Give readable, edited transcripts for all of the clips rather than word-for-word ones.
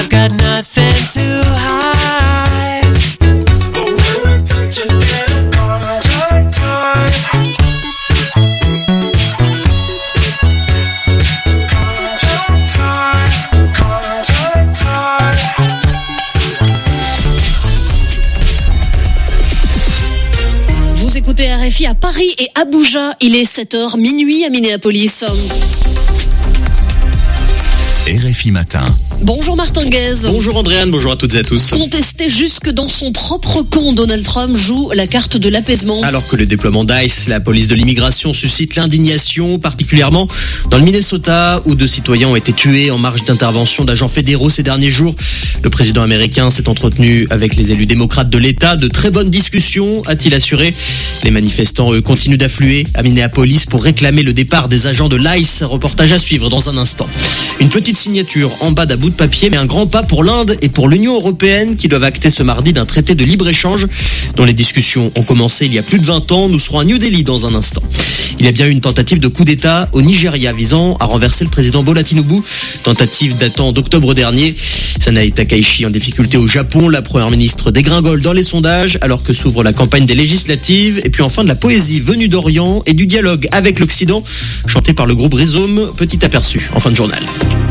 I've got nothing to hide. But when we touch it, get tight, tight. Vous écoutez RFI à Paris et Abuja. Il est 7h, minuit à Minneapolis. RFI Matin. Bonjour Martin Guez. Bonjour Andréane, bonjour à toutes et à tous. Contesté jusque dans son propre camp, Donald Trump joue la carte de l'apaisement. Alors que le déploiement d'ICE, la police de l'immigration, suscite l'indignation, particulièrement dans le Minnesota, où 2 citoyens ont été tués en marge d'intervention d'agents fédéraux ces derniers jours. Le président américain s'est entretenu avec les élus démocrates de l'État. De très bonnes discussions, a-t-il assuré. Les manifestants, eux, continuent d'affluer à Minneapolis pour réclamer le départ des agents de l'ICE. Reportage à suivre dans un instant. Une petite signature en bas d'un bout de papier, mais un grand pas pour l'Inde et pour l'Union européenne qui doivent acter ce mardi d'un traité de libre-échange dont les discussions ont commencé il y a plus de 20 ans. Nous serons à New Delhi dans un instant. Il y a bien eu une tentative de coup d'État au Nigeria visant à renverser le président Bola Tinubu. Tentative datant d'octobre dernier. Sanae Takaichi en difficulté au Japon. La première ministre dégringole dans les sondages alors que s'ouvre la campagne des législatives. Et puis enfin de la poésie venue d'Orient et du dialogue avec l'Occident chanté par le groupe Rhizome. Petit aperçu en fin de journal.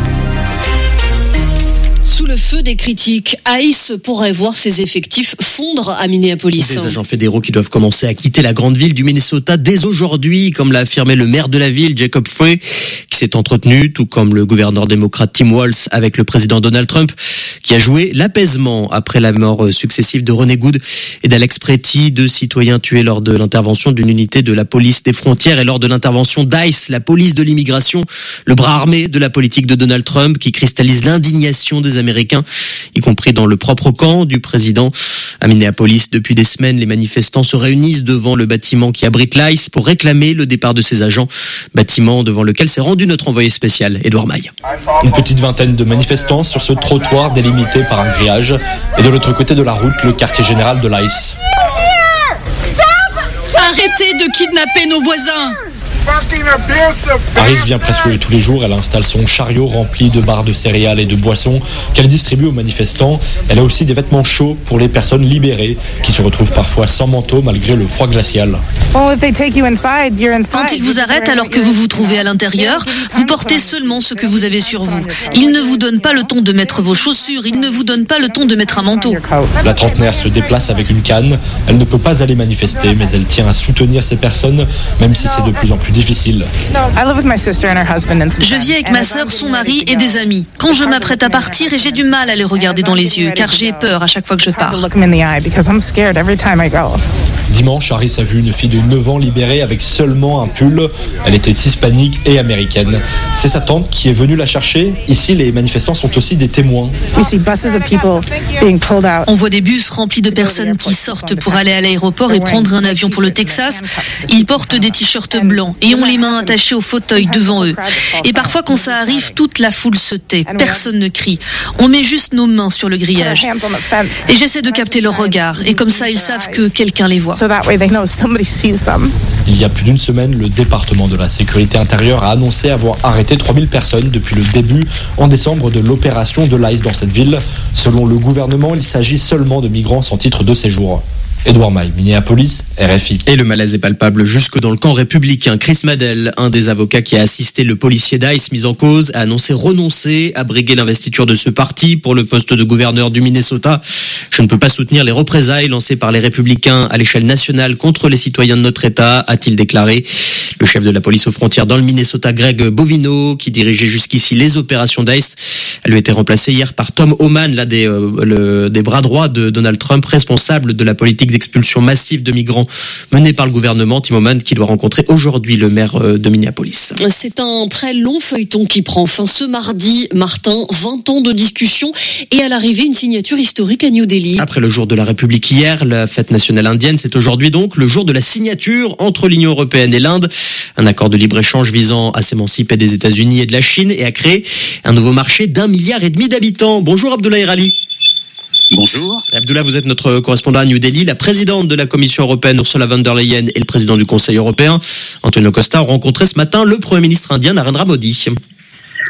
Sous le feu des critiques, ICE pourrait voir ses effectifs fondre à Minneapolis. Des agents fédéraux qui doivent commencer à quitter la grande ville du Minnesota dès aujourd'hui, comme l'a affirmé le maire de la ville, Jacob Frey, qui s'est entretenu, tout comme le gouverneur démocrate Tim Walz, avec le président Donald Trump, qui a joué l'apaisement après la mort successive de René Good et d'Alex Pretty, 2 citoyens tués lors de l'intervention d'une unité de la police des frontières et lors de l'intervention d'ICE, la police de l'immigration, le bras armé de la politique de Donald Trump, qui cristallise l'indignation des Américains, y compris dans le propre camp du président. À Minneapolis, depuis des semaines, les manifestants se réunissent devant le bâtiment qui abrite l'ICE pour réclamer le départ de ces agents. Bâtiment devant lequel s'est rendu notre envoyé spécial, Édouard Maille. Une petite vingtaine de manifestants sur ce trottoir délimité par un grillage. Et de l'autre côté de la route, le quartier général de l'ICE. Arrêtez de kidnapper nos voisins! Harris vient presque tous les jours. Elle installe son chariot rempli de barres de céréales et de boissons qu'elle distribue aux manifestants. Elle a aussi des vêtements chauds pour les personnes libérées qui se retrouvent parfois sans manteau malgré le froid glacial. Quand ils vous arrêtent alors que vous vous trouvez à l'intérieur, vous portez seulement ce que vous avez sur vous. Ils ne vous donnent pas le temps de mettre vos chaussures, ils ne vous donnent pas le temps de mettre un manteau. La trentenaire se déplace avec une canne. Elle ne peut pas aller manifester, mais elle tient à soutenir ces personnes, même si c'est de plus en plus difficile. Je vis avec ma sœur, son mari et des amis. Quand je m'apprête à partir, et j'ai du mal à les regarder dans les yeux, car j'ai peur à chaque fois que je pars. Dimanche, Harris a vu une fille de 9 ans libérée avec seulement un pull. Elle était hispanique et américaine. C'est sa tante qui est venue la chercher. Ici, les manifestants sont aussi des témoins. On voit des bus remplis de personnes qui sortent pour aller à l'aéroport et prendre un avion pour le Texas. Ils portent des t-shirts blancs et ont les mains attachées au fauteuil devant eux. Et parfois, quand ça arrive, toute la foule se tait. Personne ne crie. On met juste nos mains sur le grillage. Et j'essaie de capter leur regard. Et comme ça, ils savent que quelqu'un les voit. Il y a plus d'une semaine, le département de la sécurité intérieure a annoncé avoir arrêté 3000 personnes depuis le début en décembre de l'opération de l'ICE dans cette ville. Selon le gouvernement, il s'agit seulement de migrants sans titre de séjour. Édouard Maille, Minneapolis, RFI. Et le malaise est palpable jusque dans le camp républicain. Chris Madel, un des avocats qui a assisté le policier d'ICE mis en cause, a annoncé renoncer à briguer l'investiture de ce parti pour le poste de gouverneur du Minnesota. Je ne peux pas soutenir les représailles lancées par les républicains à l'échelle nationale contre les citoyens de notre État, a-t-il déclaré. Le chef de la police aux frontières dans le Minnesota, Greg Bovino, qui dirigeait jusqu'ici les opérations d'ICE, a lui été remplacé hier par Tom Homan, l'un des bras droits de Donald Trump, responsable de la politique d'expulsion massive de migrants menée par le gouvernement. Tim Homan qui doit rencontrer aujourd'hui le maire de Minneapolis. C'est un très long feuilleton qui prend fin ce mardi, Martin. 20 ans de discussion et à l'arrivée une signature historique à New Delhi. Après le jour de la République hier, la fête nationale indienne, c'est aujourd'hui donc le jour de la signature entre l'Union européenne et l'Inde. Un accord de libre-échange visant à s'émanciper des États-Unis et de la Chine et à créer un nouveau marché d'1,5 milliard d'habitants. Bonjour Abdoulaye Rali. Bonjour. Abdullah, vous êtes notre correspondant à New Delhi. La présidente de la Commission européenne, Ursula von der Leyen, et le président du Conseil européen, Antonio Costa, ont rencontré ce matin le Premier ministre indien, Narendra Modi.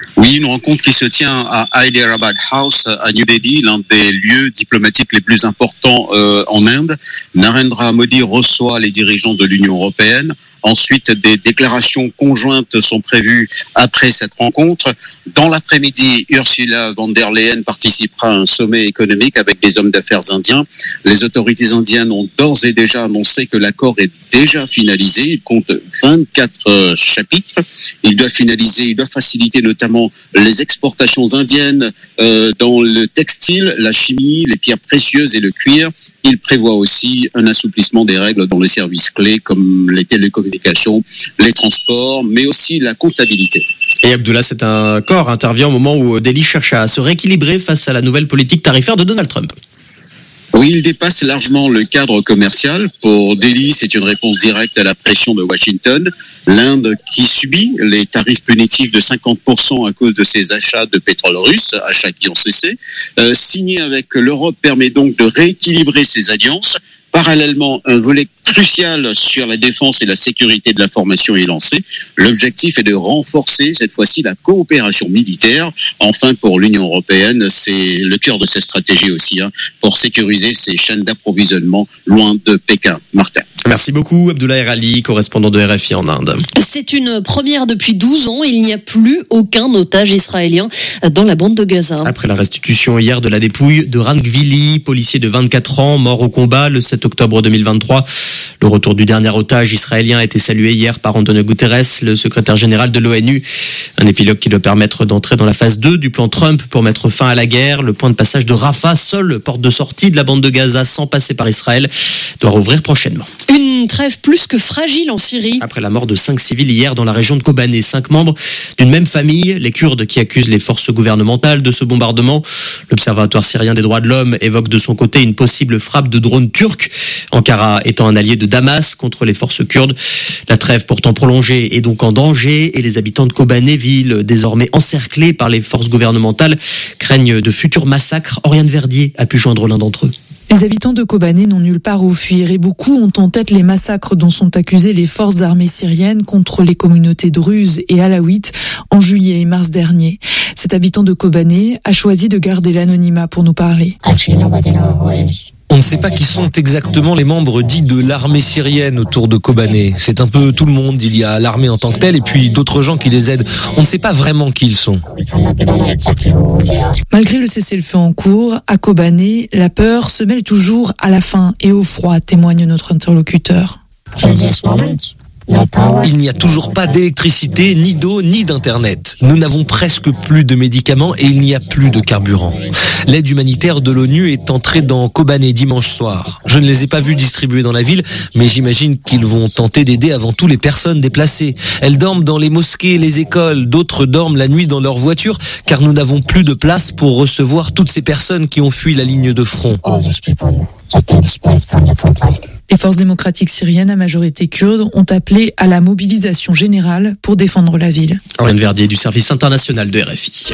Oui, une rencontre qui se tient à Hyderabad House à New Delhi, l'un des lieux diplomatiques les plus importants en Inde. Narendra Modi reçoit les dirigeants de l'Union européenne. Ensuite, des déclarations conjointes sont prévues après cette rencontre. Dans l'après-midi, Ursula von der Leyen participera à un sommet économique avec des hommes d'affaires indiens. Les autorités indiennes ont d'ores et déjà annoncé que l'accord est déjà finalisé. Il compte 24 chapitres. Il doit faciliter notamment les exportations indiennes dans le textile, la chimie, les pierres précieuses et le cuir. Il prévoit aussi un assouplissement des règles dans les services clés comme les télécommunications, les transports, mais aussi la comptabilité. Et Abdullah, cet accord intervient au moment où Delhi cherche à se rééquilibrer face à la nouvelle politique tarifaire de Donald Trump. Oui, il dépasse largement le cadre commercial. Pour Delhi, c'est une réponse directe à la pression de Washington. L'Inde qui subit les tarifs punitifs de 50% à cause de ses achats de pétrole russe, achats qui ont cessé. Signé avec l'Europe permet donc de rééquilibrer ses alliances. Parallèlement, un volet crucial sur la défense et la sécurité de l'information est lancé. L'objectif est de renforcer cette fois-ci la coopération militaire. Enfin, pour l'Union européenne, c'est le cœur de cette stratégie aussi, pour sécuriser ses chaînes d'approvisionnement loin de Pékin. Martin. Merci beaucoup, Abdullah Erali, correspondant de RFI en Inde. C'est une première depuis 12 ans. Il n'y a plus aucun otage israélien dans la bande de Gaza. Après la restitution hier de la dépouille de Ran Gvili, policier de 24 ans, mort au combat le 7 octobre 2023. Le retour du dernier otage israélien a été salué hier par Antonio Guterres, le secrétaire général de l'ONU. Un épilogue qui doit permettre d'entrer dans la phase 2 du plan Trump pour mettre fin à la guerre. Le point de passage de Rafah, seule porte de sortie de la bande de Gaza sans passer par Israël, doit rouvrir prochainement. Une trêve plus que fragile en Syrie. Après la mort de 5 civils hier dans la région de Kobané, 5 membres d'une même famille, les Kurdes qui accusent les forces gouvernementales de ce bombardement. L'Observatoire syrien des droits de l'homme évoque de son côté une possible frappe de drones turcs, Ankara étant un allié de Damas contre les forces kurdes. La trêve pourtant prolongée est donc en danger et les habitants de Kobané, ville désormais encerclée par les forces gouvernementales, craignent de futurs massacres. Oriane Verdier a pu joindre l'un d'entre eux. Les habitants de Kobané n'ont nulle part où fuir et beaucoup ont en tête les massacres dont sont accusés les forces armées syriennes contre les communautés druzes et alaouites en juillet et mars dernier. Cet habitant de Kobané a choisi de garder l'anonymat pour nous parler. On ne sait pas qui sont exactement les membres dits de l'armée syrienne autour de Kobané. C'est un peu tout le monde. Il y a l'armée en tant que telle et puis d'autres gens qui les aident. On ne sait pas vraiment qui ils sont. Malgré le cessez-le-feu en cours, à Kobané, la peur se mêle toujours à la faim et au froid, témoigne notre interlocuteur. Il n'y a toujours pas d'électricité, ni d'eau, ni d'internet. Nous n'avons presque plus de médicaments et il n'y a plus de carburant. L'aide humanitaire de l'ONU est entrée dans Kobané dimanche soir. Je ne les ai pas vus distribuer dans la ville, mais j'imagine qu'ils vont tenter d'aider avant tout les personnes déplacées. Elles dorment dans les mosquées et les écoles, d'autres dorment la nuit dans leur voiture, car nous n'avons plus de place pour recevoir toutes ces personnes qui ont fui la ligne de front. Les forces démocratiques syriennes à majorité kurde ont appelé à la mobilisation générale pour défendre la ville. Oriane Verdier du service international de RFI.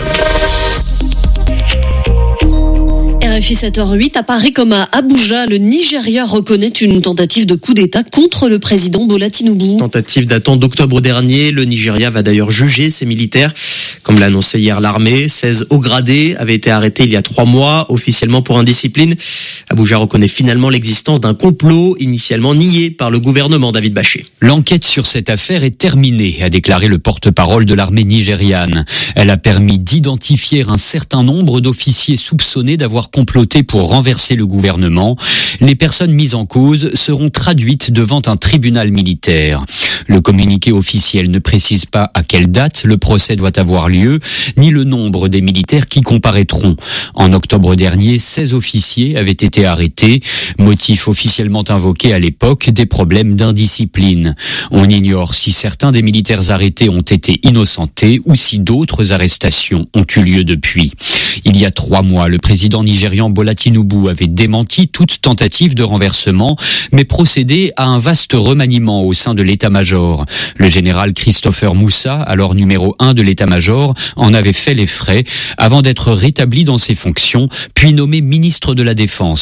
RFI 7h08, à Paris comme à Abuja, le Nigeria reconnaît une tentative de coup d'État contre le président Bola Tinubu. Tentative datant d'octobre dernier, le Nigeria va d'ailleurs juger ses militaires. Comme l'a annoncé hier l'armée, 16 hauts gradés avaient été arrêtés il y a 3 mois, officiellement pour indiscipline. Abuja reconnaît finalement l'existence d'un complot initialement nié par le gouvernement David Baché. L'enquête sur cette affaire est terminée, a déclaré le porte-parole de l'armée nigériane. Elle a permis d'identifier un certain nombre d'officiers soupçonnés d'avoir comploté pour renverser le gouvernement. Les personnes mises en cause seront traduites devant un tribunal militaire. Le communiqué officiel ne précise pas à quelle date le procès doit avoir lieu, ni le nombre des militaires qui comparaîtront. En octobre dernier, 16 officiers avaient été arrêtés, motif officiellement invoqué à l'époque, des problèmes d'indiscipline. On ignore si certains des militaires arrêtés ont été innocentés ou si d'autres arrestations ont eu lieu depuis. Il y a 3 mois, le président nigérian Bola Tinubu avait démenti toute tentative de renversement, mais procédé à un vaste remaniement au sein de l'état-major. Le général Christopher Moussa, alors numéro 1 de l'état-major, en avait fait les frais avant d'être rétabli dans ses fonctions, puis nommé ministre de la Défense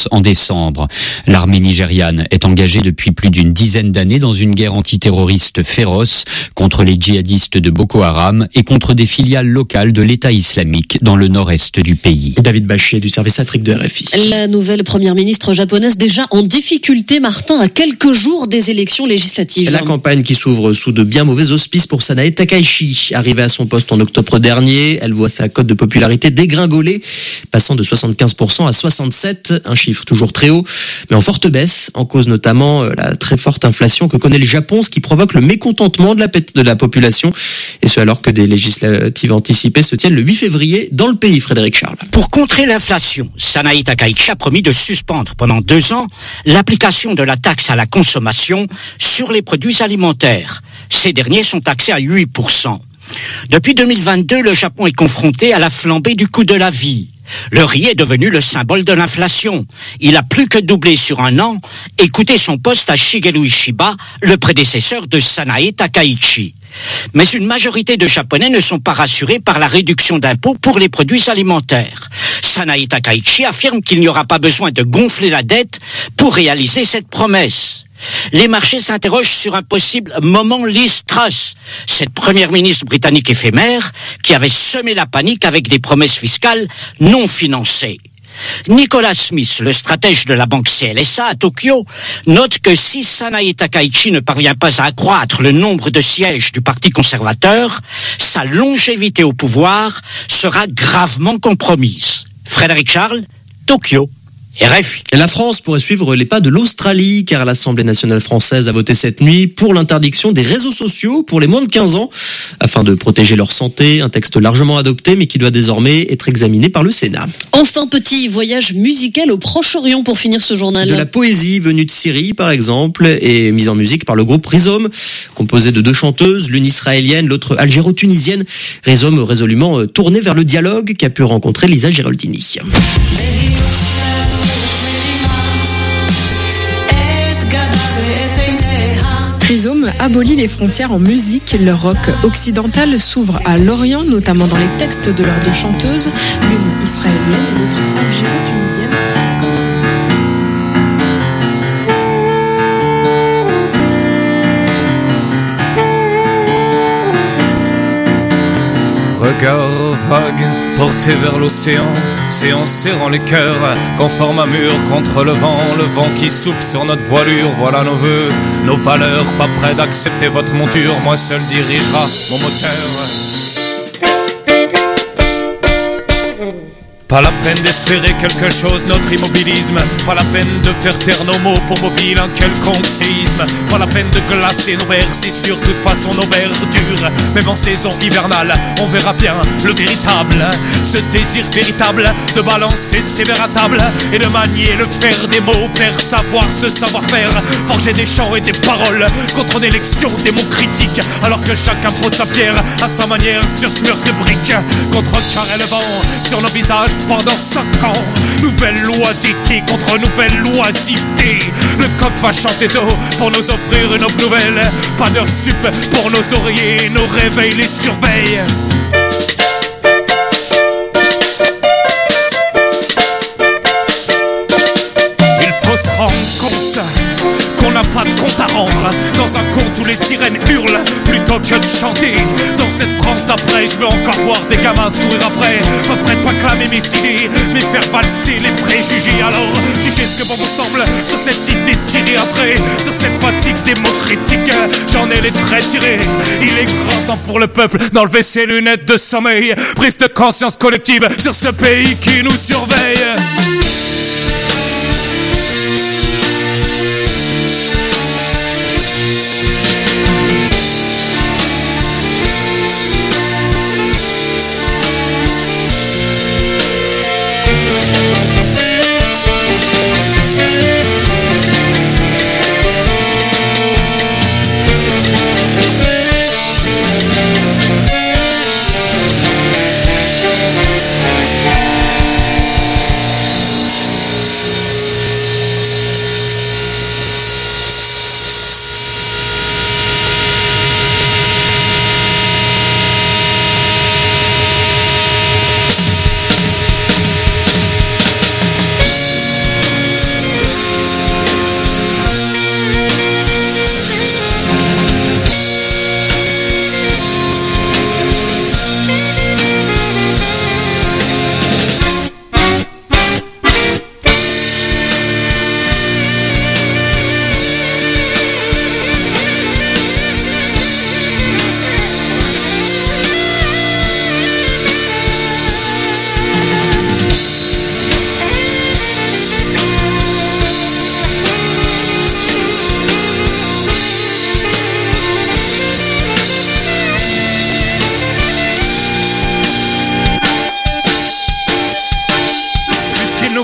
France en décembre. L'armée nigériane est engagée depuis plus d'une dizaine d'années dans une guerre antiterroriste féroce contre les djihadistes de Boko Haram et contre des filiales locales de l'État islamique dans le nord-est du pays. David Bachet du service Afrique de RFI. La nouvelle première ministre japonaise déjà en difficulté, Martin, à quelques jours des élections législatives. La campagne qui s'ouvre sous de bien mauvais auspices pour Sanae Takaichi. Arrivée à son poste en octobre dernier, elle voit sa cote de popularité dégringoler, passant de 75% à 67%, un chiffre toujours très haut, mais en forte baisse, en cause notamment la très forte inflation que connaît le Japon, ce qui provoque le mécontentement de la population, et ce alors que des législatives anticipées se tiennent le 8 février dans le pays. Frédéric Charles. Pour contrer l'inflation, Sanae Takaichi a promis de suspendre pendant 2 ans l'application de la taxe à la consommation sur les produits alimentaires. Ces derniers sont taxés à 8%. Depuis 2022, le Japon est confronté à la flambée du coût de la vie. Le riz est devenu le symbole de l'inflation. Il a plus que doublé sur un an et coûté son poste à Shigeru Ishiba, le prédécesseur de Sanae Takaichi. Mais une majorité de Japonais ne sont pas rassurés par la réduction d'impôts pour les produits alimentaires. Sanae Takaichi affirme qu'il n'y aura pas besoin de gonfler la dette pour réaliser cette promesse. Les marchés s'interrogent sur un possible moment Liz Truss, cette première ministre britannique éphémère qui avait semé la panique avec des promesses fiscales non financées. Nicolas Smith, le stratège de la banque CLSA à Tokyo, note que si Sanae Takaichi ne parvient pas à accroître le nombre de sièges du Parti conservateur, sa longévité au pouvoir sera gravement compromise. Frédéric Charles, Tokyo. RFI. La France pourrait suivre les pas de l'Australie, car l'Assemblée nationale française a voté cette nuit pour l'interdiction des réseaux sociaux pour les moins de 15 ans, afin de protéger leur santé. Un texte largement adopté, mais qui doit désormais être examiné par le Sénat. Enfin, petit voyage musical au Proche-Orient pour finir ce journal. De la poésie venue de Syrie, par exemple, et mise en musique par le groupe Rhizome, composé de 2 chanteuses, l'une israélienne, l'autre algéro-tunisienne. Rhizome résolument tourné vers le dialogue qu'a pu rencontrer Lisa Geraldini. Rhizome abolit les frontières en musique. Leur rock occidental s'ouvre à l'Orient, notamment dans les textes de leurs 2 chanteuses, l'une israélienne et l'autre algéro-tunisienne. Regard vague porté vers l'océan, c'est en serrant les cœurs qu'on forme un mur contre le vent qui souffle sur notre voilure. Voilà nos vœux, nos valeurs, pas près d'accepter votre monture. Moi seul dirigera mon moteur. Pas la peine d'espérer quelque chose, notre immobilisme. Pas la peine de faire taire nos mots pour mobile un quelconque séisme. Pas la peine de glacer nos vers, c'est sûr, toute façon nos vers durent. Même en saison hivernale, on verra bien le véritable. Ce désir véritable de balancer ses verres à table et de manier le faire des mots, faire savoir ce savoir-faire. Forger des chants et des paroles contre une élection des mots critiques. Alors que chacun pose sa pierre à sa manière sur ce mur de briques. Contrecarrer le vent sur nos visages pendant 5 ans. Nouvelle loi d'été contre nouvelle loisiveté. Le coq va chanter d'eau pour nous offrir une aube nouvelle. Pas d'heure sup pour nos oreillers, nos réveils les surveillent. Il faut se rendre compte qu'on n'a pas de compte à rendre. Dans un conte où les sirènes hurlent plutôt que de chanter. Dans cette France d'après, je veux encore voir des gamins se courir après. Pas prêt de pas clamer mes idées, mais faire valser les préjugés. Alors, jugez ce que bon vous semble sur cette idée tirée un trait. Sur cette fatigue démocratique, j'en ai les traits tirés. Il est grand temps pour le peuple d'enlever ses lunettes de sommeil. Prise de conscience collective sur ce pays qui nous surveille.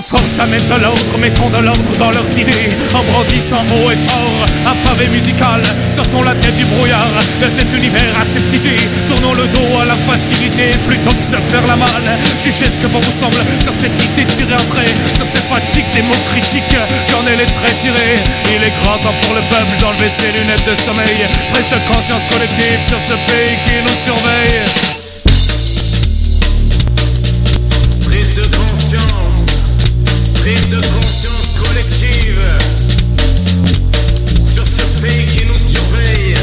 nos forces amènent de l'ordre, mettons de l'ordre dans leurs idées, en brandissant haut et fort un pavé musical. Sortons la tête du brouillard de cet univers aseptisé, tournons le dos à la facilité plutôt que se faire la malle. Jugez ce que bon vous semble sur cette idée tirée en trait, sur cette fatigue des mots critiques, j'en ai les traits tirés. Il est grand temps pour le peuple d'enlever ses lunettes de sommeil, prise de conscience collective sur ce pays qui nous surveille. Prise de conscience collective sur ce pays qui nous surveille.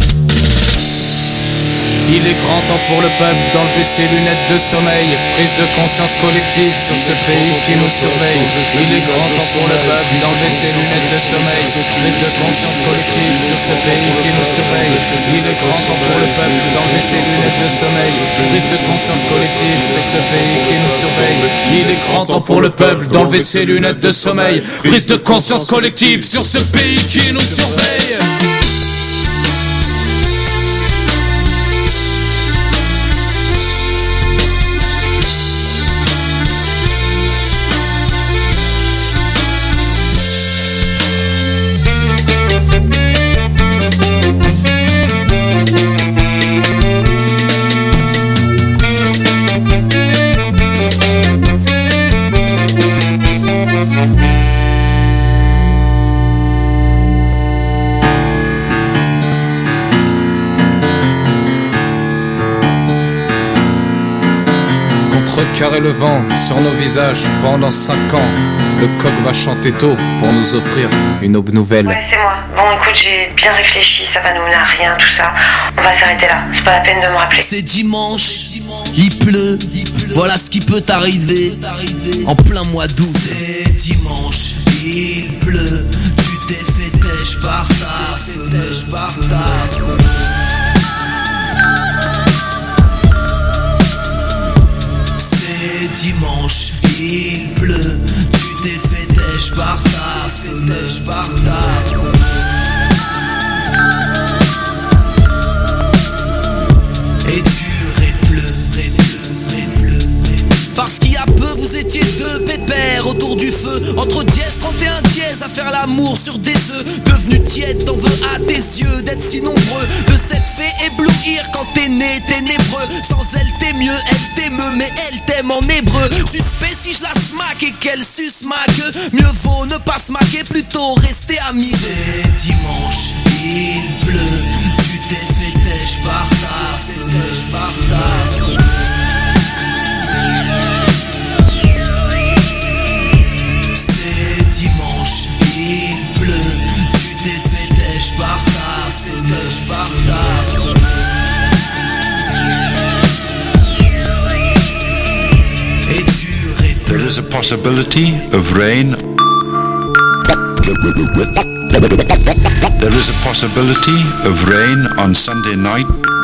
Il est grand temps pour le peuple d'enlever ses lunettes de sommeil. Prise de conscience collective sur ce pays qui nous surveille. Il est grand temps pour le peuple d'enlever ses lunettes de sommeil. Prise de conscience collective sur ce pays qui nous surveille. Il est grand temps pour le peuple d'enlever ses lunettes de sommeil. Prise de conscience collective sur ce pays qui nous surveille. Il est grand temps pour le peuple d'enlever ses lunettes de sommeil. Prise de conscience collective sur ce pays qui nous surveille. Carrer le vent sur nos visages pendant 5 ans. Le coq va chanter tôt pour nous offrir une aube nouvelle. Ouais, c'est moi. Bon, écoute, j'ai bien réfléchi, ça va nous mener à rien, tout ça. On va s'arrêter là, c'est pas la peine de me rappeler. C'est dimanche, il pleut, voilà ce qui peut t'arriver en plein mois d'août. C'est dimanche, il pleut, tu t'es fait têche par taf. Dimanche, il pleut, tu t'es fait têche par taf. Et dur et pleut. Parce qu'il y a peu, vous étiez deux pépères autour du feu, entre dièse, 31 dièse, à faire l'amour sur des œufs. Devenu tiède, t'en veux à tes yeux d'être si nombreux, de cette fée éblouir quand t'es né ténébreux. Sans elle t'es mieux, elle t'émeut, mais elle t'aime en hébreu. Suspect si je la smack et qu'elle suce ma queue, mieux vaut ne pas se maquer, plutôt rester amis. C'est dimanche, il pleut, tu t'es fait têche par taf. C'est dimanche, il pleut, tu t'es fait têche par taf. Et dur et pleut. There is a possibility of rain. There is a possibility of rain on Sunday night.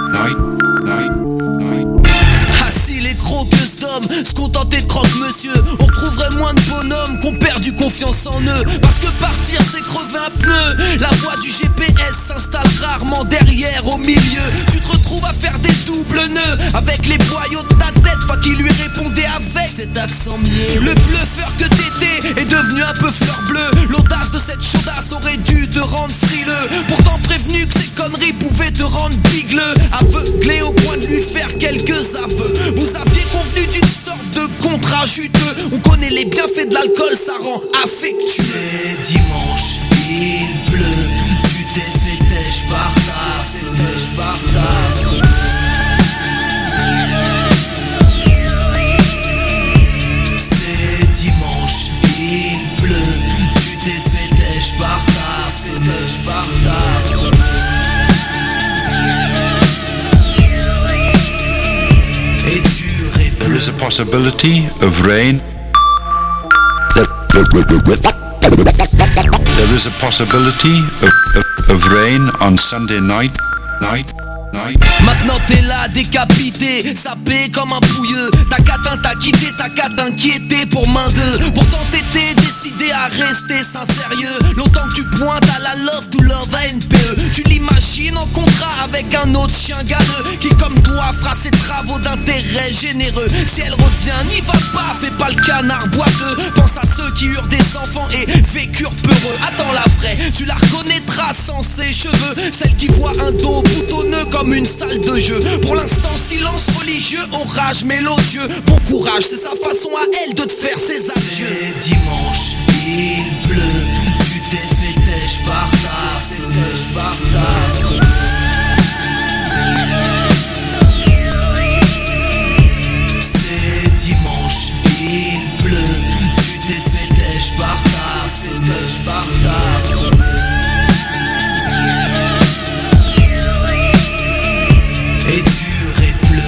Assis les croqueuses d'hommes, se contenter de croque-monsieur. On retrouverait moins de bonhommes qu'on perdu confiance en eux. Parce que partir c'est crever un pneu. La voie du GPS s'installe rarement derrière, au milieu. Tu te retrouves à faire des doubles nœuds avec les boyaux de ta tête, toi qui lui répondais avec cet accent mielleux. Le bluffeur que t'étais est devenu un peu fleur bleue. L'audace de cette chaudasse aurait dû te rendre frileux. Pourtant prévenu que ces conneries pouvaient te rendre bigleux. Aveuglé au point de lui faire quelques aveux. Vous aviez convenu d'une sorte de contrat juteux. On connaît les bienfaits de l'alcool, ça rend affectueux. C'est dimanche, il pleut, tu t'es fait têche par taf. C'est dimanche, il pleut, tu t'es fait têche par taf. Et dur et pleut. There is a possibility of rain. There is a possibility of rain on Sunday night. Maintenant t'es là décapité, sapé comme un pouilleux. Ta catin t'a quitté, ta qu'à t'inquiéter pour main deux. Pourtant t'étais décidé à rester sincérieux. Longtemps que tu pointes à la love to love à NPE. Tu l'imagines en contrat avec qu'un autre chien galeux qui comme toi fera ses travaux d'intérêt généreux. Si elle revient, n'y va pas, fais pas le canard boiteux. Pense à ceux qui eurent des enfants et vécurent peureux. Attends la vraie, tu la reconnaîtras sans ses cheveux. Celle qui voit un dos boutonneux comme une salle de jeu. Pour l'instant silence religieux, orage mélodieux. Bon courage, c'est sa façon à elle de te faire ses adieux. C'est dimanche, il pleut. Tu t'es fait têche par ta feu. C'est dimanche, il pleut. Tu t'es fait têche par ta feu. Et dur et bleu.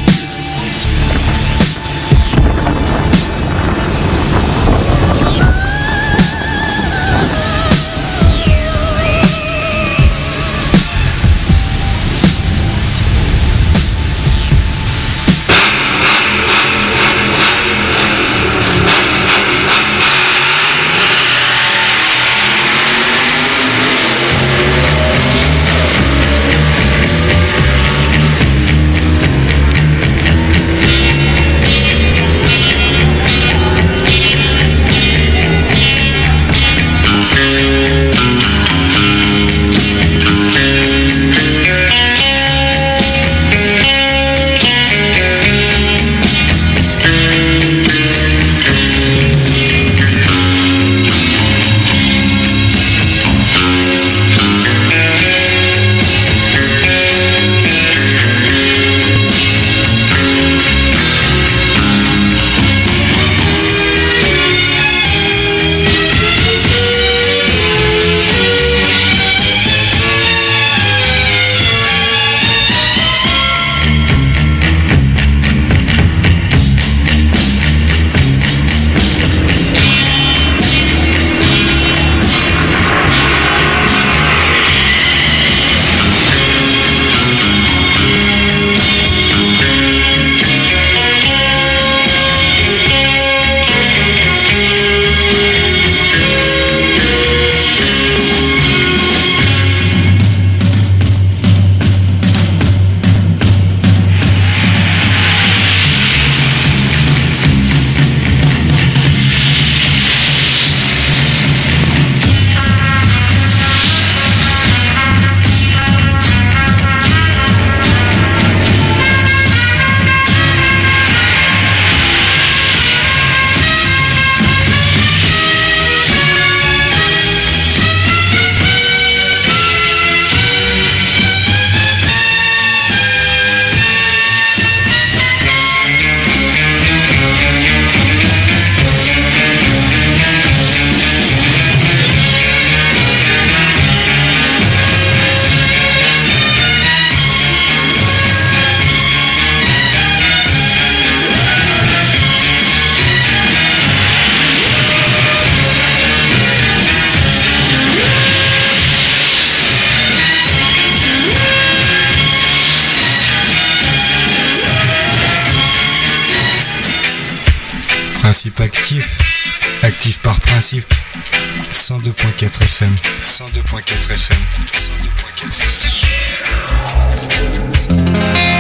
Principe actif, actif par principe. 102.4 FM, 102.4 FM, 102.4.